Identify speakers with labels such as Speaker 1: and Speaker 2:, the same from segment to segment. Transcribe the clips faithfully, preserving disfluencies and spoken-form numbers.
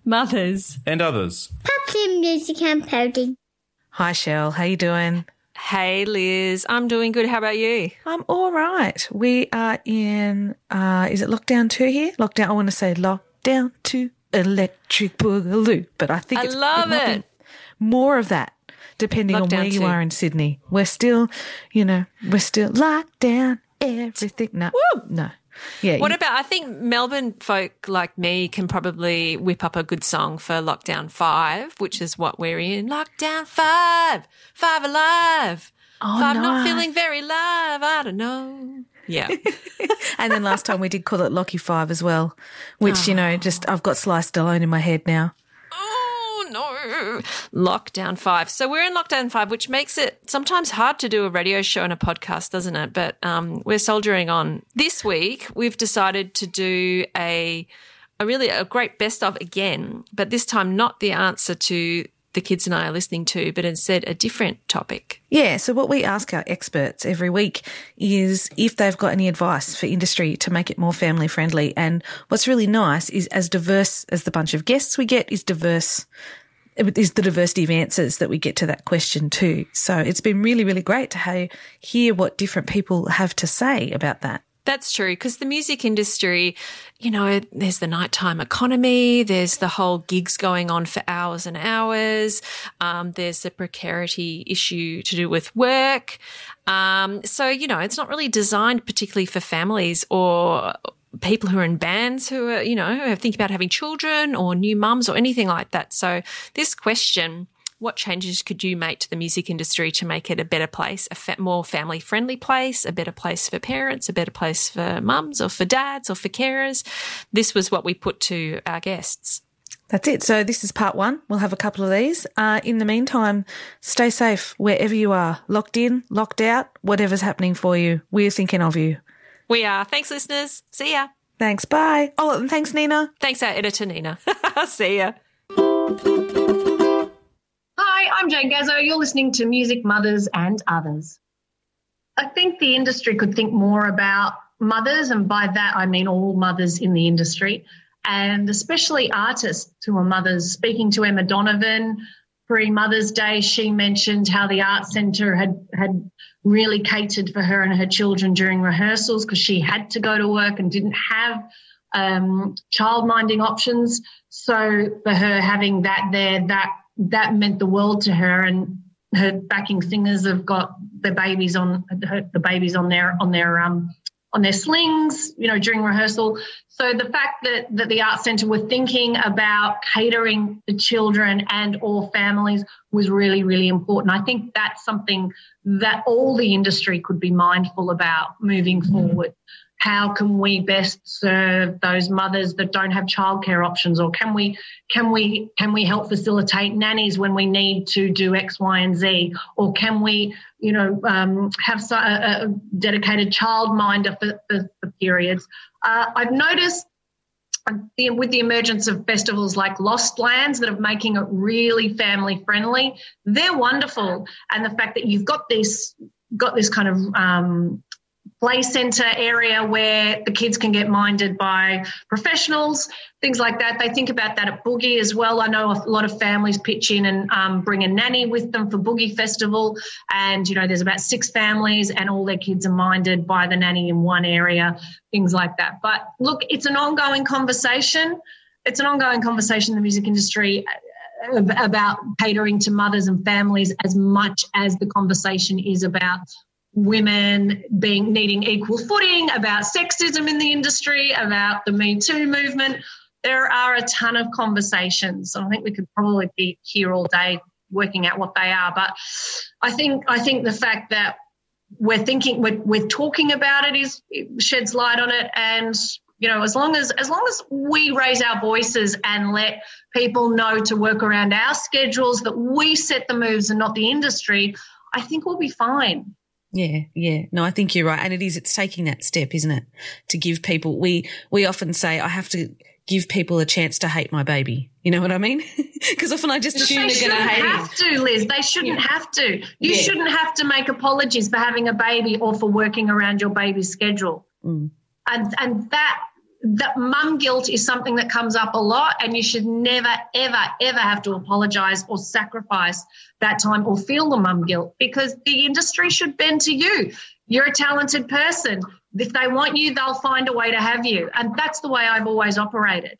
Speaker 1: mothers,
Speaker 2: and others.
Speaker 3: Pops in music and coding.
Speaker 4: Hi, Shell. How you doing?
Speaker 1: Hey, Liz. I'm doing good. How about you?
Speaker 4: I'm all right. We are in, uh, is it lockdown two here? Lockdown, I want to say lockdown two, electric boogaloo. But I think
Speaker 1: I
Speaker 4: it's
Speaker 1: love
Speaker 4: it.
Speaker 1: it.
Speaker 4: More of that, depending
Speaker 1: Lockdown
Speaker 4: on where you
Speaker 1: two.
Speaker 4: are in Sydney. We're still, you know, we're still locked down, everything. No,
Speaker 1: Woo!
Speaker 4: no. Yeah.
Speaker 1: What
Speaker 4: you-
Speaker 1: about, I think Melbourne folk like me can probably whip up a good song for Lockdown five, which is what we're in. Lockdown five, five alive.
Speaker 4: Oh,
Speaker 1: five
Speaker 4: no.
Speaker 1: not feeling very live, I don't know. Yeah.
Speaker 4: And then last time we did call it Lockie Five as well, which, you know, just I've got Sliced Alone in my head now.
Speaker 1: Oh, no. Lockdown five. So we're in Lockdown five, which makes it sometimes hard to do a radio show and a podcast, doesn't it? But um, we're soldiering on. This week, we've decided to do a, a really a great best of again, but this time not the answer to the kids and I are listening to, but instead a different topic.
Speaker 4: Yeah, so what we ask our experts every week is if they've got any advice for industry to make it more family friendly. And what's really nice is as diverse as the bunch of guests we get is diverse, is the diversity of answers that we get to that question too. So it's been really, really great to ha- hear what different people have to say about that.
Speaker 1: That's true, because the music industry, you know, there's the nighttime economy, there's the whole gigs going on for hours and hours, um, there's the precarity issue to do with work. Um, so, you know, it's not really designed particularly for families or people who are in bands who are, you know, who are thinking about having children or new mums or anything like that. So this question, what changes could you make to the music industry to make it a better place, a fa- more family-friendly place, a better place for parents, a better place for mums or for dads or for carers? This was what we put to our guests.
Speaker 4: That's it. So this is part one. We'll have a couple of these. Uh, in the meantime, stay safe wherever you are, locked in, locked out, whatever's happening for you. We're thinking of you.
Speaker 1: We are. Thanks, listeners. See ya.
Speaker 4: Thanks. Bye. Oh, and thanks, Nina.
Speaker 1: Thanks, our editor, Nina. See ya.
Speaker 5: Hi, I'm Jane Gazzo. You're listening to Music, Mothers and Others. I think the industry could think more about mothers, and by that I mean all mothers in the industry, and especially artists who are mothers. Speaking to Emma Donovan pre-Mother's Day, she mentioned how the Arts Centre had, had really catered for her and her children during rehearsals because she had to go to work and didn't have um, child-minding options. So for her having that there, that that meant the world to her, and her backing singers have got their babies on her, the babies on their on their um on their slings, you know, during rehearsal. So the fact that that the Arts Centre were thinking about catering the children and or families was really, really important. I think that's something that all the industry could be mindful about moving forward. How can we best serve those mothers that don't have childcare options, or can we can we can we help facilitate nannies when we need to do X, Y, and Z, or can we, you know, um, have so, a, a dedicated childminder for, for, for periods? Uh, I've noticed the, with the emergence of festivals like Lost Lands that are making it really family friendly. They're wonderful, and the fact that you've got this got this kind of um, play centre area where the kids can get minded by professionals, things like that. They think about that at Boogie as well. I know a lot of families pitch in and um, bring a nanny with them for Boogie Festival, and, you know, there's about six families and all their kids are minded by the nanny in one area, things like that. But, look, it's an ongoing conversation. It's an ongoing conversation in the music industry about catering to mothers and families as much as the conversation is about women being needing equal footing, about sexism in the industry, about the Me Too movement. There are a ton of conversations. I think we could probably be here all day working out what they are. But I think I think the fact that we're thinking, we're, we're talking about it is it sheds light on it. And, you know, as long as as long as we raise our voices and let people know to work around our schedules, that we set the moves and not the industry, I think we'll be fine.
Speaker 4: Yeah, yeah. No, I think you're right. And it is, it's taking that step, isn't it? To give people, we, we often say, I have to give people a chance to hate my baby. You know what I mean? Because often I just assume
Speaker 5: they
Speaker 4: they're going to hate
Speaker 5: They
Speaker 4: him.
Speaker 5: have to, Liz. They shouldn't
Speaker 4: Yeah.
Speaker 5: have to. You
Speaker 4: Yeah.
Speaker 5: shouldn't have to make apologies for having a baby or for working around your baby's schedule.
Speaker 4: Mm.
Speaker 5: And and that that mum guilt is something that comes up a lot, and you should never, ever, ever have to apologise or sacrifice that time or feel the mum guilt, because the industry should bend to you. You're a talented person. If they want you, they'll find a way to have you. And that's the way I've always operated.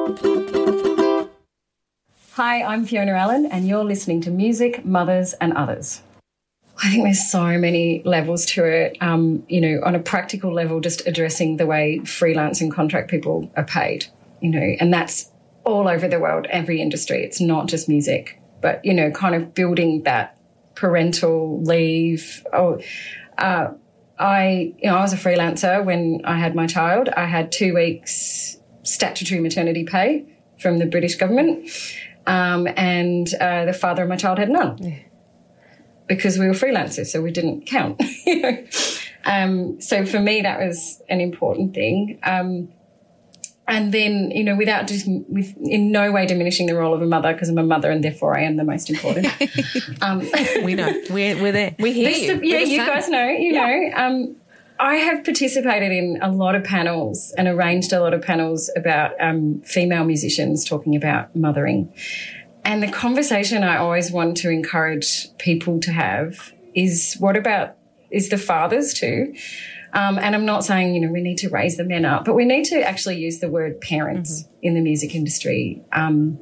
Speaker 2: Hi, I'm Fiona Allen, and you're listening to Music, Mothers and Others. I think there's so many levels to it. Um, you know, on a practical level, just addressing the way freelance and contract people are paid, you know, and that's all over the world, every industry. It's not just music, but, you know, kind of building that parental leave. Oh, uh, I, you know, I was a freelancer when I had my child. I had two weeks statutory maternity pay from the British government, um, and uh, the father of my child had none. Yeah. Because we were freelancers, so we didn't count. You know? um, so for me, that was an important thing. Um, and then, you know, without just with in no way diminishing the role of a mother, because I'm a mother and therefore I am the most important. um,
Speaker 4: we know we're we're there.
Speaker 1: We hear you.
Speaker 2: The, yeah, you same. guys know. You yeah. know, um, I have participated in a lot of panels and arranged a lot of panels about um, female musicians talking about mothering. And the conversation I always want to encourage people to have is what about, is the fathers too? Um, and I'm not saying, you know, we need to raise the men up, but we need to actually use the word parents mm-hmm. in the music industry. Um,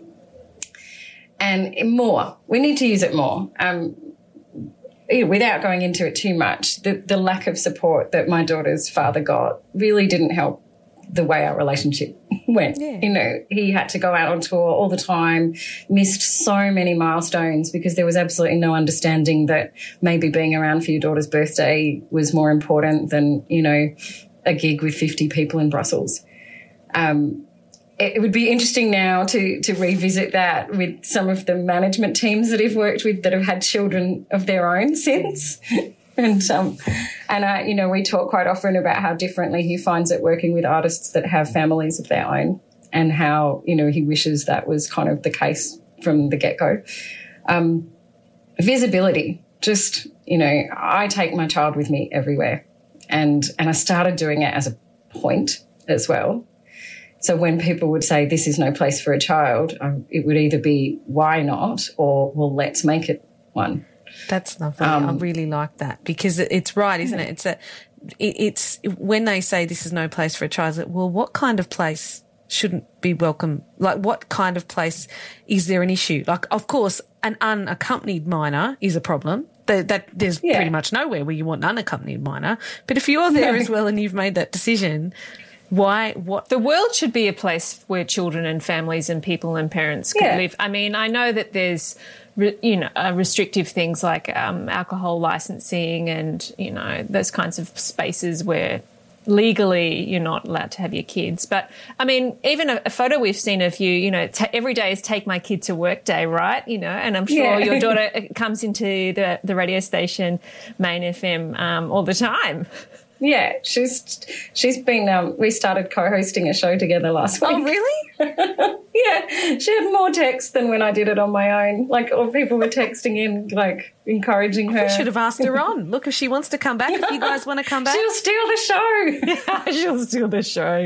Speaker 2: and more, we need to use it more. Um, you know, without going into it too much, the, the lack of support that my daughter's father got really didn't help the way our relationship went. Yeah. You know, he had to go out on tour all the time, missed so many milestones because there was absolutely no understanding that maybe being around for your daughter's birthday was more important than, you know, a gig with fifty people in Brussels. Um, it, it would be interesting now to to revisit that with some of the management teams that I've worked with that have had children of their own since. And, um, and uh, you know, we talk quite often about how differently he finds it working with artists that have families of their own, and how, you know, he wishes that was kind of the case from the get-go. Um, visibility, just, you know, I take my child with me everywhere, and, and I started doing it as a point as well. So when people would say this is no place for a child, um, it would either be why not, or well, let's make it one.
Speaker 4: That's lovely. Um, I really like that, because it's right, isn't it? It's a, it's when they say this is no place for a child, it's like, well, what kind of place shouldn't be welcome? Like, what kind of place is there an issue? Like, of course, an unaccompanied minor is a problem. That, that there's yeah. pretty much nowhere where you want an unaccompanied minor. But if you're there no. as well and you've made that decision, why? What?
Speaker 1: The world should be a place where children and families and people and parents can yeah. live. I mean, I know that there's, you know, uh, restrictive things like um, alcohol licensing and, you know, those kinds of spaces where legally you're not allowed to have your kids. But, I mean, even a, a photo we've seen of you, you know, t- every day is take my kid to work day, right? You know, and I'm sure yeah. your daughter comes into the, the radio station, Main F M, um, all the time.
Speaker 2: Yeah, she's she's been. Um, we started co-hosting a show together last week.
Speaker 1: Oh, really?
Speaker 2: Yeah, she had more texts than when I did it on my own. Like, all people were texting in, like encouraging her.
Speaker 4: We should have asked her on. Look, if she wants to come back, if you guys want to come back,
Speaker 2: she'll steal the show.
Speaker 1: Yeah, she'll steal the show.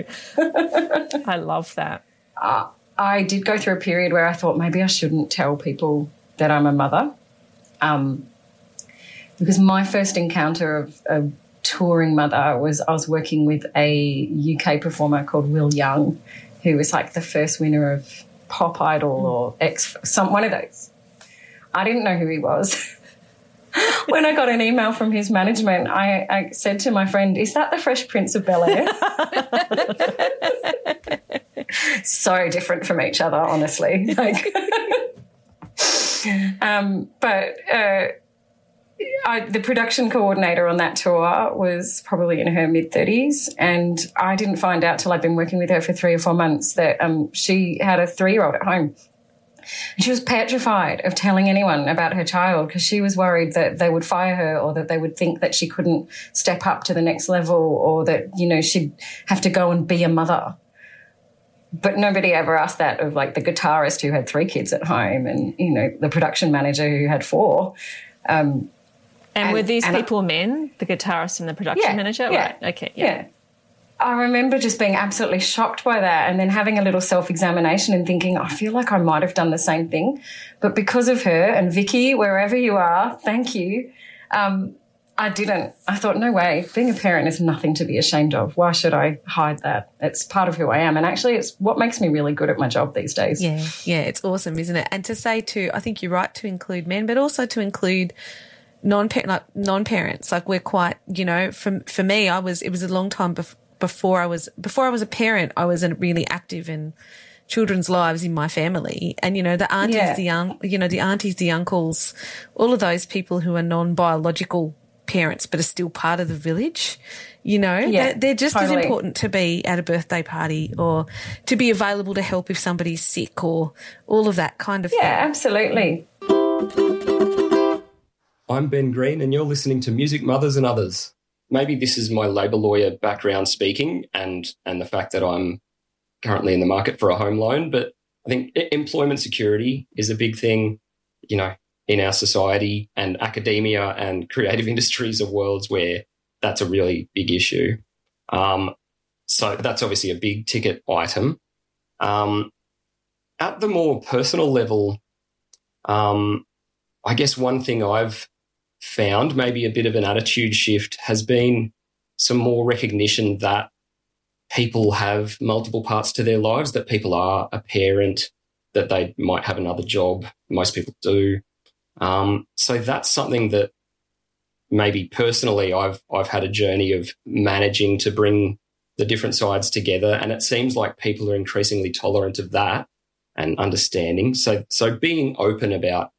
Speaker 1: I love that.
Speaker 2: Uh, I did go through a period where I thought maybe I shouldn't tell people that I'm a mother, um, because my first encounter of a touring mother was I was working with a U K performer called Will Young, who was like the first winner of Pop Idol or X, some one of those. I didn't know who he was. When I got an email from his management, I, I said to my friend, "Is that the Fresh Prince of Bel-Air?" So different from each other, honestly. Like, um, but uh, I, the production coordinator on that tour was probably in her mid-thirties, and I didn't find out till I'd been working with her for three or four months that um, she had a three-year-old at home. And she was petrified of telling anyone about her child because she was worried that they would fire her, or that they would think that she couldn't step up to the next level, or that, you know, she'd have to go and be a mother. But nobody ever asked that of, like, the guitarist who had three kids at home, and, you know, the production manager who had four. Um,
Speaker 1: and, and were these and people I, men, the guitarist and the production
Speaker 2: yeah,
Speaker 1: manager?
Speaker 2: Yeah,
Speaker 1: right. Okay. Yeah.
Speaker 2: yeah. I remember just being absolutely shocked by that and then having a little self-examination and thinking, I feel like I might have done the same thing. But because of her, and Vicky, wherever you are, thank you, um, I didn't. I thought, no way, being a parent is nothing to be ashamed of. Why should I hide that? It's part of who I am. And actually it's what makes me really good at my job these days.
Speaker 4: Yeah, yeah, it's awesome, isn't it? And to say too, I think you're right to include men, but also to include non like non-parents. Like we're quite, you know, for, for me, I was, it was a long time bef- before I was, before I was a parent, I wasn't really active in children's lives in my family. And, you know, the aunties,
Speaker 2: Yeah.
Speaker 4: the, un- you know, the aunties, the uncles, all of those people who are non-biological parents but are still part of the village, you know,
Speaker 2: Yeah,
Speaker 4: they're, they're just
Speaker 2: totally.
Speaker 4: as important to be at a birthday party or to be available to help if somebody's sick or all of that kind of
Speaker 2: Yeah,
Speaker 4: thing.
Speaker 2: absolutely.
Speaker 6: I'm Ben Green and you're listening to Music Mothers and Others. Maybe this is my labour lawyer background speaking and, and the fact that I'm currently in the market for a home loan, but I think employment security is a big thing, you know, in our society, and academia and creative industries are worlds where that's a really big issue. Um, so that's obviously a big ticket item. Um, at the more personal level, um, I guess one thing I've found, maybe a bit of an attitude shift, has been some more recognition that people have multiple parts to their lives, that people are a parent, that they might have another job. Most people do. Um, so that's something that maybe personally I've I've had a journey of managing to bring the different sides together, and it seems like people are increasingly tolerant of that and understanding. So so being open about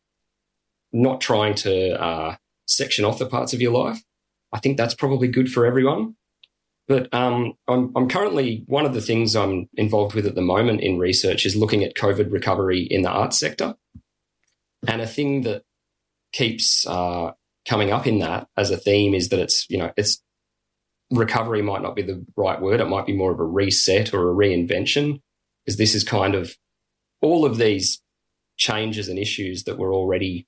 Speaker 6: not trying to uh, section off the parts of your life, I think that's probably good for everyone. But um, I'm, I'm currently, one of the things I'm involved with at the moment in research is looking at COVID recovery in the arts sector. And a thing that keeps uh, coming up in that as a theme is that it's, you know, it's recovery might not be the right word. It might be more of a reset or a reinvention, because this is kind of all of these changes and issues that we're already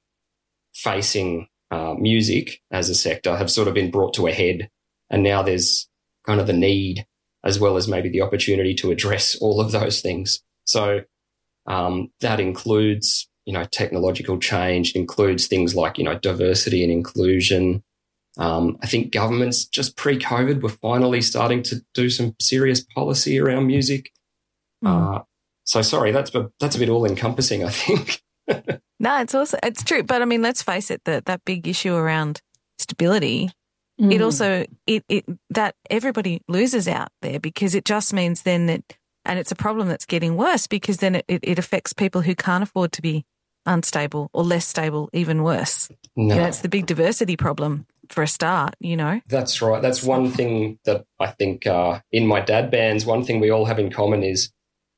Speaker 6: facing uh, music as a sector have sort of been brought to a head. And now there's kind of the need as well as maybe the opportunity to address all of those things. So um, that includes, you know, technological change, includes things like, you know, diversity and inclusion. Um, I think governments just pre-COVID were finally starting to do some serious policy around music. Mm. Uh, so sorry, that's a, that's a bit all-encompassing, I think.
Speaker 4: No, it's also, it's true. But I mean, let's face it, that that big issue around stability, mm. it also, it, it, that everybody loses out there, because it just means then that, and it's a problem that's getting worse, because then it, it, it affects people who can't afford to be unstable or less stable, even worse.
Speaker 6: No.
Speaker 4: You know, it's the big diversity problem for a start, you know.
Speaker 6: That's right. That's one thing that I think uh, in my dad bands, one thing we all have in common is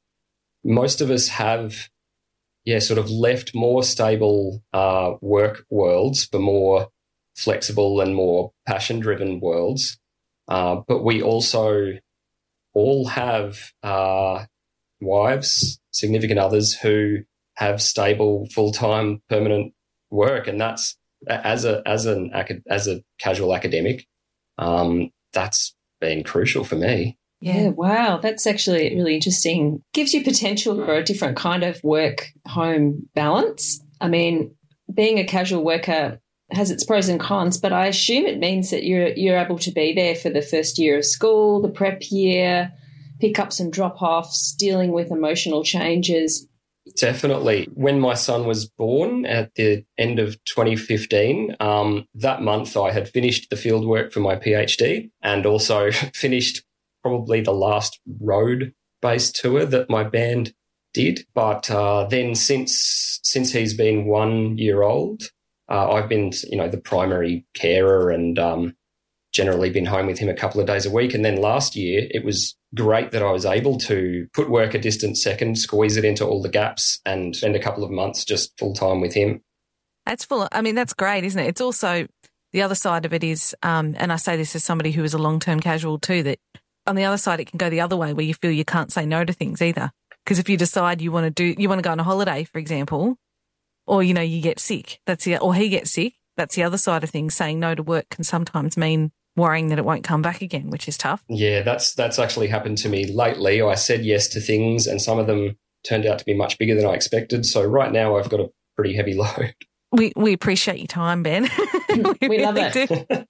Speaker 6: most of us have, yeah, sort of left more stable uh, work worlds for more flexible and more passion-driven worlds. Uh, but we also all have uh, wives, significant others who have stable, full-time, permanent work, and that's as a as an as a casual academic, um, that's been crucial for me.
Speaker 7: Yeah. yeah, wow, that's actually really interesting. Gives you potential for a different kind of work-home balance. I mean, being a casual worker has its pros and cons, but I assume it means that you're you're able to be there for the first year of school, the prep year, pickups and drop-offs, dealing with emotional changes.
Speaker 6: Definitely. When my son was born at the end of twenty fifteen, um, that month I had finished the fieldwork for my PhD and also finished probably the last road-based tour that my band did. But uh, then since since he's been one year old, uh, I've been, you know, the primary carer and um, generally been home with him a couple of days a week. And then last year it was great that I was able to put work a distant second, squeeze it into all the gaps and spend a couple of months just full-time with him.
Speaker 4: That's full. I mean, that's great, isn't it? It's also the other side of it is, um, and I say this as somebody who is a long-term casual too, that on the other side it can go the other way where you feel you can't say no to things either. Because if you decide you want to do, you want to go on a holiday, for example, or, you know, you get sick, that's the, or he gets sick, that's the other side of things. Saying no to work can sometimes mean worrying that it won't come back again, which is tough.
Speaker 6: Yeah, that's that's actually happened to me lately. I said yes to things and some of them turned out to be much bigger than I expected. So right now I've got a pretty heavy load.
Speaker 4: We we appreciate your time, Ben.
Speaker 7: we we love it.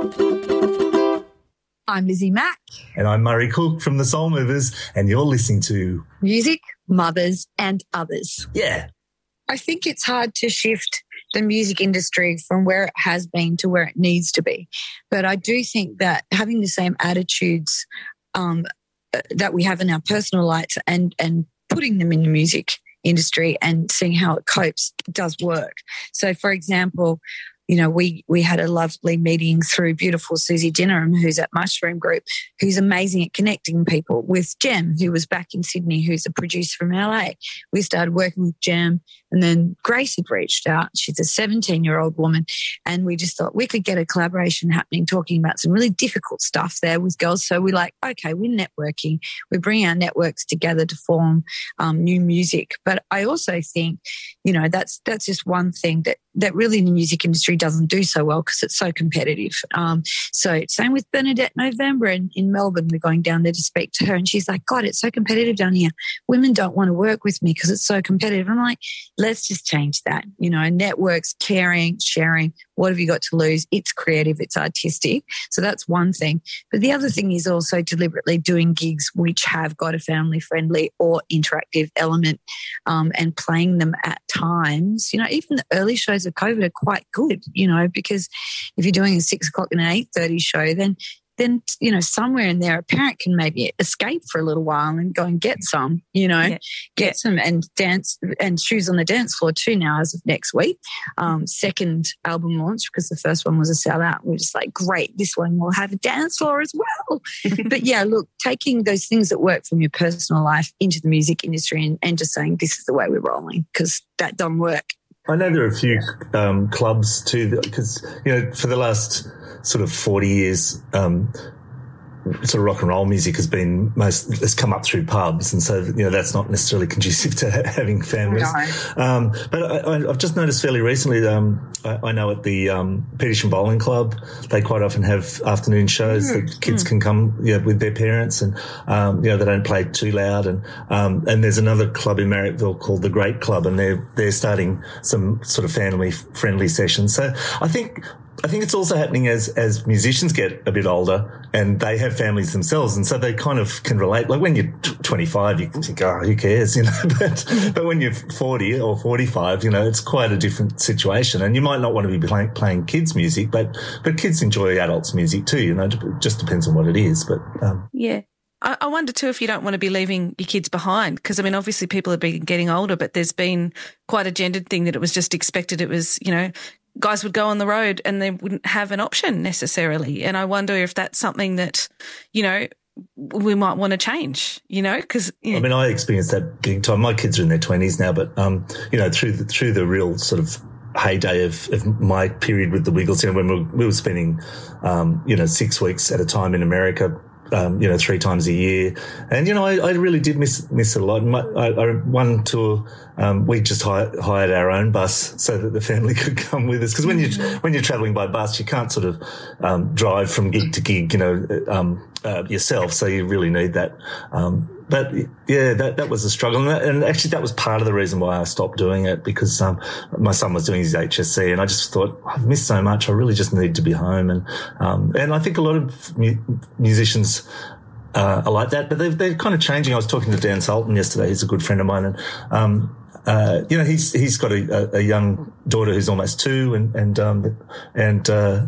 Speaker 8: I'm Lizzie Mack.
Speaker 9: And I'm Murray Cook from the Soul Movers, and you're listening to
Speaker 8: Music, Mothers and Others.
Speaker 9: Yeah.
Speaker 8: I think it's hard to shift the music industry from where it has been to where it needs to be. But I do think that having the same attitudes um, that we have in our personal lives and, and putting them in the music industry and seeing how it copes does work. So, for example, you know, we we had a lovely meeting through beautiful Susie Dinnerham, who's at Mushroom Group, who's amazing at connecting people, with Jem, who was back in Sydney, who's a producer from L A. We started working with Jem, and then Grace had reached out. She's a seventeen-year-old woman, and we just thought we could get a collaboration happening, talking about some really difficult stuff there with girls. So we're like, okay, we're networking. We bring our networks together to form um, new music. But I also think, you know, that's that's just one thing that that really in the music industry doesn't do so well because it's so competitive. Um, so same with Bernadette November in, in Melbourne. We're going down there to speak to her and she's like, God, it's so competitive down here. Women don't want to work with me because it's so competitive. I'm like, let's just change that. You know, networks, caring, sharing. What have you got to lose? It's creative, it's artistic. So that's one thing. But the other thing is also deliberately doing gigs which have got a family-friendly or interactive element um, and playing them at times. You know, even the early shows of COVID are quite good, you know, because if you're doing a six o'clock and an eight thirty show, then then, you know, somewhere in there a parent can maybe escape for a little while and go and get some, you know, yeah. get yeah. some and dance and shoes on the dance floor too now as of next week. Um, second album launch because the first one was a sellout. We're just like, great, this one will have a dance floor as well. But yeah, look, taking those things that work from your personal life into the music industry and, and just saying this is the way we're rolling because that doesn't work.
Speaker 9: I know there are a few um, clubs too, because, you know, for the last sort of forty years, um, sort of rock and roll music has been most, has come up through pubs. And so, you know, that's not necessarily conducive to ha- having families. No. Um, but I, I've just noticed fairly recently, um, I, I know at the, um, Petersham Bowling Club, they quite often have afternoon shows mm. that kids mm. can come, you know, with their parents and, um, you know, they don't play too loud. And, um, and there's another club in Marrickville called the Great Club and they're, they're starting some sort of family friendly sessions. So I think, I think it's also happening as, as musicians get a bit older and they have families themselves. And so they kind of can relate. Like when you're twenty-five, you think, oh, who cares, you know, but, but when you're forty or forty-five, you know, it's quite a different situation. And you might not want to be playing, playing kids music, but, but kids enjoy adults music too, you know, it just depends on what it is. But, um,
Speaker 4: yeah. I wonder too if you don't want to be leaving your kids behind because, I mean, obviously people have been getting older, but there's been quite a gendered thing that it was just expected. It was, you know, guys would go on the road and they wouldn't have an option necessarily. And I wonder if that's something that, you know, we might want to change, you know, because, yeah.
Speaker 9: I mean, I experienced that big time. My kids are in their twenties now, but, um, you know, through the, through the real sort of heyday of, of my period with the Wiggles, you know, when we were, we were spending, um, you know, six weeks at a time in America, Um, you know, three times a year. And, you know, I, I really did miss, miss it a lot. My, I, I, one tour, um, we just hired, hired our own bus so that the family could come with us. Cause when you, when you're traveling by bus, you can't sort of, um, drive from gig to gig, you know, um, uh, yourself. So you really need that. Um, but yeah, that, that was a struggle. And, that, and actually that was part of the reason why I stopped doing it because, um, my son was doing his H S C and I just thought, I've missed so much. I really just need to be home. And, um, and I think a lot of mu- musicians, uh, are like that, but they're, they're kind of changing. I was talking to Dan Sultan yesterday. He's a good friend of mine. And, um, uh, you know, he's, he's got a, a young daughter who's almost two and, and, um, and, uh,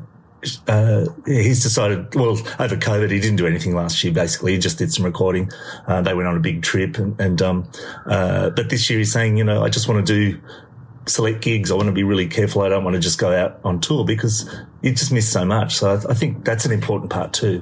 Speaker 9: Uh, yeah, he's decided, well, over COVID, he didn't do anything last year, basically. He just did some recording. Uh, they went on a big trip and, and, um, uh, but this year he's saying, you know, I just want to do select gigs. I want to be really careful. I don't want to just go out on tour because you just miss so much. So I, I think that's an important part too.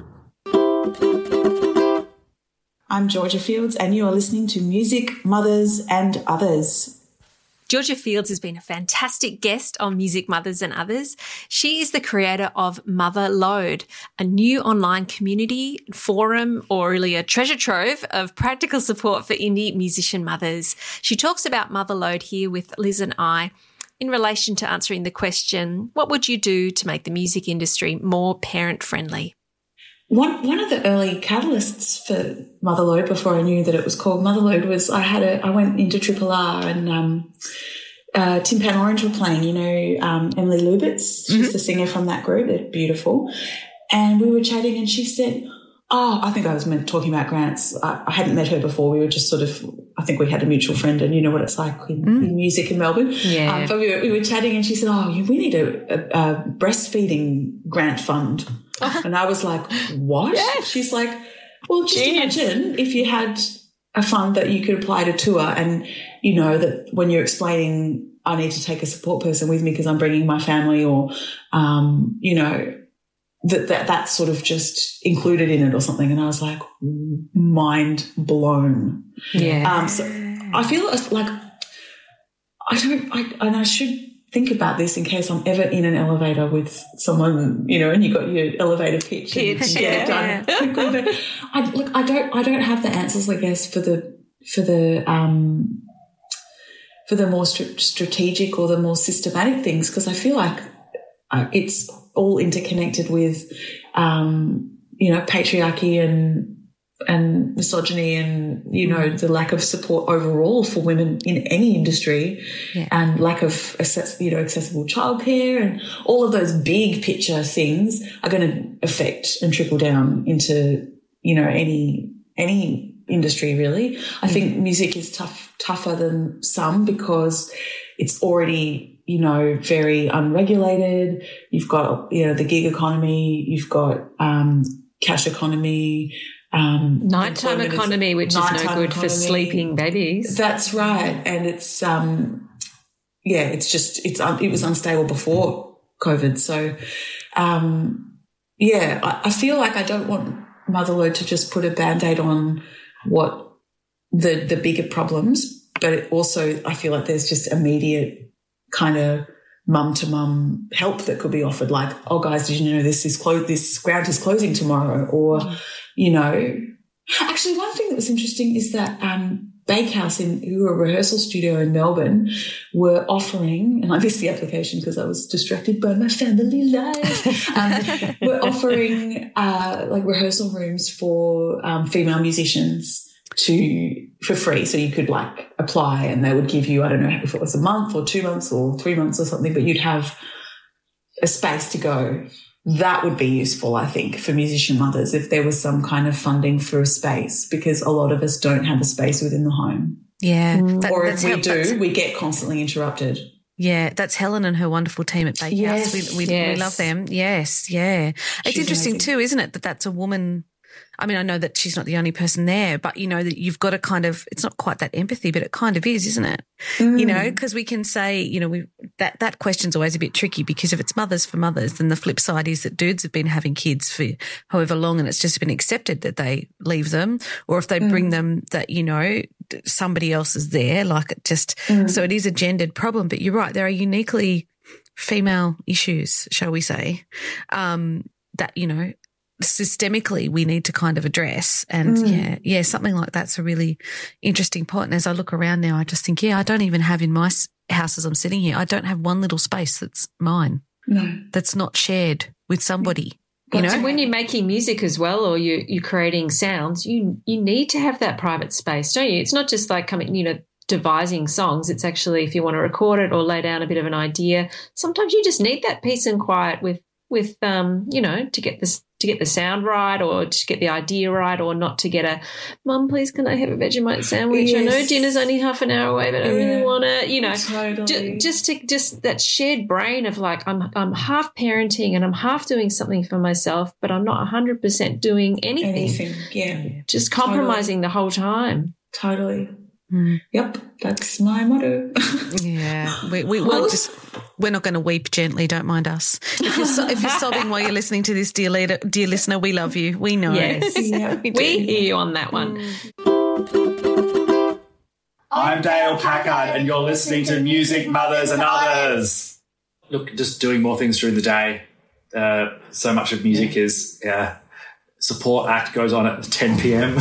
Speaker 10: I'm Georgia Fields and you are listening to Music, Mothers and Others.
Speaker 1: Georgia Fields has been a fantastic guest on Music, Mothers and Others. She is the creator of Mother Load, a new online community, forum, or really a treasure trove of practical support for indie musician mothers. She talks about Mother Load here with Liz and I. in relation to answering the question, what would you do to make the music industry more parent-friendly?
Speaker 10: One one of the early catalysts for Motherlode, before I knew that it was called Motherlode, was I had a I went into Triple R and um, uh, Tim Pan Orange were playing. You know, um, Emily Lubitz, she's mm-hmm. the singer from that group. They're beautiful, and we were chatting, and she said, "Oh, I think I was meant talking about Grants. I, I hadn't met her before. We were just sort of, I think we had a mutual friend, and you know what it's like in, mm. in music in Melbourne.
Speaker 1: Yeah.
Speaker 10: Um, but we were, we were chatting, and she said, "Oh, we need a, a, a breastfeeding grant fund." And I was like, what?
Speaker 1: Yes.
Speaker 10: She's like, well, just
Speaker 1: Genius.
Speaker 10: imagine if you had a fund that you could apply to tour and, you know, that when you're explaining, I need to take a support person with me because I'm bringing my family or, um, you know, that, that that's sort of just included in it or something. And I was like, mind blown.
Speaker 1: Yeah.
Speaker 10: Um, so I feel like I don't, I, and I should think about this in case I'm ever in an elevator with someone, you know, and you got your elevator pitch,
Speaker 1: pitch
Speaker 10: and
Speaker 1: yeah.
Speaker 10: get it done quickly. But I, look, I don't, I don't have the answers, I guess, for the for the um, for the more st- strategic or the more systematic things, because I feel like uh, it's all interconnected with, um, you know, patriarchy and. and misogyny and, you know, the lack of support overall for women in any industry
Speaker 1: yeah.
Speaker 10: and lack of, access, you know, accessible childcare and all of those big picture things are going to affect and trickle down into, you know, any, any industry really. I mm. think music is tough, tougher than some because it's already, you know, very unregulated. You've got, you know, the gig economy, you've got, um, cash economy, Um,
Speaker 1: nighttime economy, which nighttime is no good economy. For sleeping babies.
Speaker 10: That's right, and it's um, yeah, it's just it's um, it was unstable before COVID. So, um, yeah, I, I feel like I don't want Motherlode to just put a Band-Aid on what the the bigger problems, but it also I feel like there's just immediate kind of mum to mum help that could be offered, like, oh guys, did you know this is clo- this ground is closing tomorrow, or mm. you know, actually one thing that was interesting is that um, Bakehouse, in who are a rehearsal studio in Melbourne, were offering, and I missed the application because I was distracted by my family life. um, were offering uh, like rehearsal rooms for um, female musicians to for free, so you could like apply and they would give you, I don't know if it was a month or two months or three months or something, but you'd have a space to go. That would be useful, I think, for musician mothers if there was some kind of funding for a space, because a lot of us don't have a space within the home.
Speaker 4: Yeah.
Speaker 10: That, or if we how, do, we get constantly interrupted.
Speaker 4: Yeah, that's Helen and her wonderful team at Bakehouse.
Speaker 10: Yes,
Speaker 4: we, we,
Speaker 10: yes.
Speaker 4: we love them. Yes, yeah. It's
Speaker 10: She's
Speaker 4: interesting
Speaker 10: amazing.
Speaker 4: too, isn't it, that that's a woman. I mean, I know that she's not the only person there, but, you know, that you've got to kind of, it's not quite that empathy, but it kind of is, isn't it? Mm. You know, because we can say, you know, we that, that question's always a bit tricky, because if it's mothers for mothers, then the flip side is that dudes have been having kids for however long and it's just been accepted that they leave them, or if they mm. bring them that, you know, somebody else is there, like it just, mm. so it is a gendered problem. But you're right, there are uniquely female issues, shall we say, um, that, you know, systemically we need to kind of address. And mm. yeah, yeah, something like that's a really interesting point. And as I look around now, I just think, yeah, I don't even have in my house as I'm sitting here, I don't have one little space that's mine,
Speaker 10: no.
Speaker 4: that's not shared with somebody. You know,
Speaker 1: so when you're making music as well, or you, you're creating sounds, you you need to have that private space, don't you? It's not just like coming, you know, devising songs. It's actually, if you want to record it or lay down a bit of an idea, sometimes you just need that peace and quiet with with um, you know, to get this to get the sound right, or to get the idea right, or not to get a, Mum, please can I have a Vegemite sandwich? Yes. I know dinner's only half an hour away, but I
Speaker 10: yeah.
Speaker 1: really want to, you know,
Speaker 10: totally.
Speaker 1: j- just to just that shared brain of like, I'm I'm half parenting and I'm half doing something for myself, but I'm not one hundred percent doing anything.
Speaker 10: Anything, yeah.
Speaker 1: Just compromising totally. The whole time.
Speaker 10: Totally.
Speaker 4: Mm.
Speaker 10: Yep, that's my motto.
Speaker 4: Yeah, we, we, we'll just, we're not going to weep gently, don't mind us. If you're, so, if you're sobbing while you're listening to this, dear, leader, dear listener, we love you. We know.
Speaker 1: Yes,
Speaker 10: yeah,
Speaker 1: we, we hear you on that one.
Speaker 11: Mm. I'm Dale Packard and you're listening to Music Mothers and Others. Look, just doing more things during the day. Uh, so much of music is uh, support act goes on at ten p.m.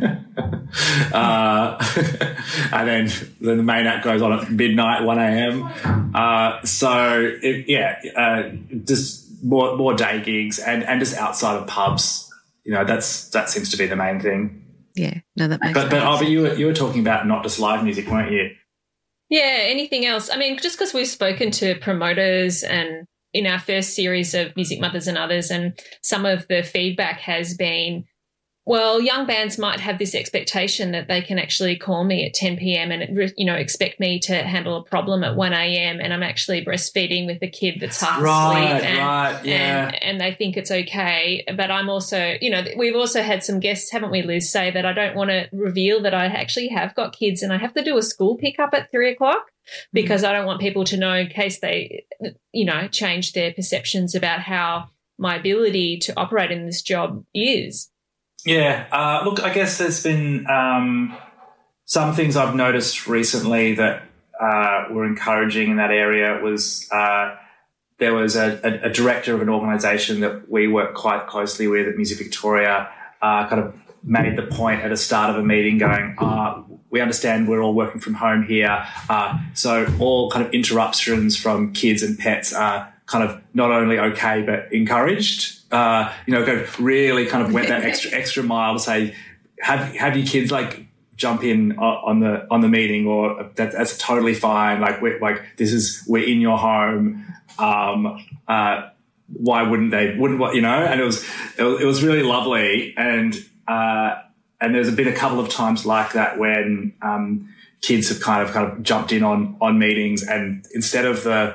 Speaker 11: uh, and then, then the main act goes on at midnight, one a.m. Uh, so, it, yeah, uh, just more more day gigs and, and just outside of pubs. You know, that's that seems to be the main thing.
Speaker 4: Yeah, no, that makes
Speaker 11: but,
Speaker 4: sense.
Speaker 11: But, oh, but you were, you were talking about not just live music, weren't you?
Speaker 1: Yeah, anything else? I mean, just because we've spoken to promoters and in our first series of Music Mothers and Others, and some of the feedback has been, well, young bands might have this expectation that they can actually call me at ten p.m. and, you know, expect me to handle a problem at one a.m. and I'm actually breastfeeding with a kid that's half
Speaker 11: right,
Speaker 1: asleep and,
Speaker 11: right, yeah.
Speaker 1: and, and they think it's okay. But I'm also, you know, we've also had some guests, haven't we, Liz, say that I don't want to reveal that I actually have got kids and I have to do a school pickup at three o'clock because I don't want people to know in case they, you know, change their perceptions about how my ability to operate in this job is.
Speaker 11: Yeah, uh, look, I guess there's been um, some things I've noticed recently that uh, were encouraging in that area. Was uh, there was a, a, a director of an organisation that we work quite closely with at Music Victoria, uh, kind of made the point at the start of a meeting going, uh, we understand we're all working from home here, uh, so all kind of interruptions from kids and pets are kind of not only okay but encouraged. Uh, you know, kind of really kind of went that extra extra mile to say, have have your kids like jump in on the on the meeting, or that, that's totally fine. Like we're like this is we're in your home. Um, uh, why wouldn't they? Wouldn't you know? And it was it was, it was really lovely. And uh, and there's been a couple of times like that when um, kids have kind of kind of jumped in on on meetings, and instead of the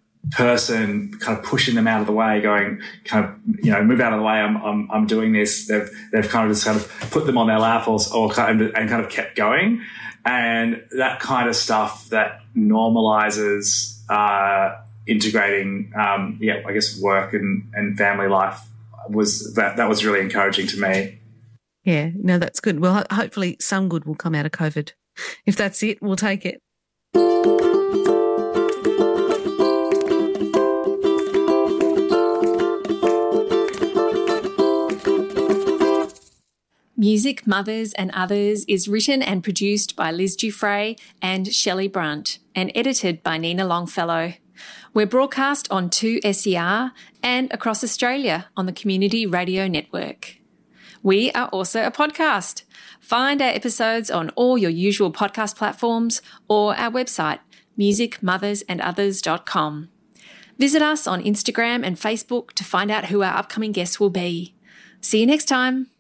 Speaker 11: person kind of pushing them out of the way, going kind of, you know, move out of the way, I'm I'm, I'm doing this. They've they've kind of just kind of put them on their lap or, or kind of, and kind of kept going, and that kind of stuff that normalizes uh, integrating, um, yeah, I guess work and, and family life was that that was really encouraging to me.
Speaker 4: Yeah, no, that's good. Well, ho- hopefully some good will come out of COVID. If that's it, we'll take it.
Speaker 1: Music Mothers and Others is written and produced by Liz Dufresne and Shelley Brunt and edited by Nina Longfellow. We're broadcast on two S E R and across Australia on the Community Radio Network. We are also a podcast. Find our episodes on all your usual podcast platforms or our website, music mothers and others dot com. Visit us on Instagram and Facebook to find out who our upcoming guests will be. See you next time.